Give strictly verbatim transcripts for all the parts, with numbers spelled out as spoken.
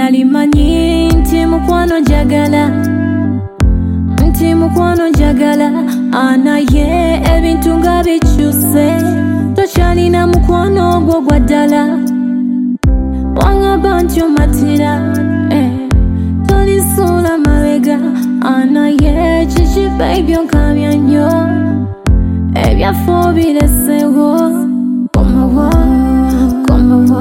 Nali manyi nti mukwano njagala, nti mukwano njagala, anaye ebintu nga bikyuse, tokyalina mukwano gwo gwa ddala. Wangamba nti omatira, eh, tolisuula mabega, anaye kiki baby onkabya nnyo, ebyaffe biresewo. Komawo, komawo,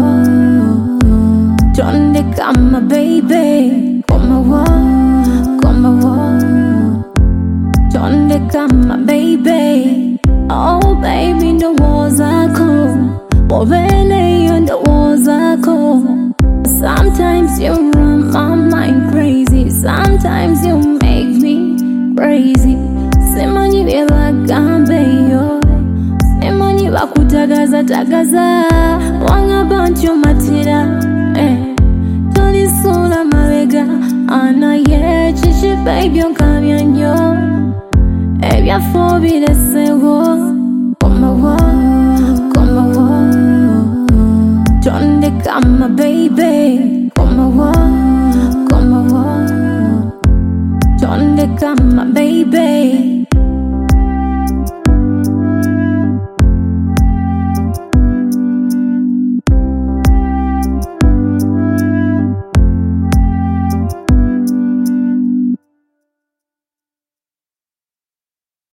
tondeka my baby. Komawo, komawo, tondeka my baby. Oh baby, ndowoozako, obeleyo ndowoozako. Sometimes you run my mind crazy, sometimes you make me crazy. Simanyi bye bagambeyo, simanyi bakutagaza tagaza. Wangamba nti omatira, eh, tolisuula mabega, anaye kiki baby onkabya nnyo, ebyaffe biresewo. Komawo, komawo, tondeka my baby. Komawo.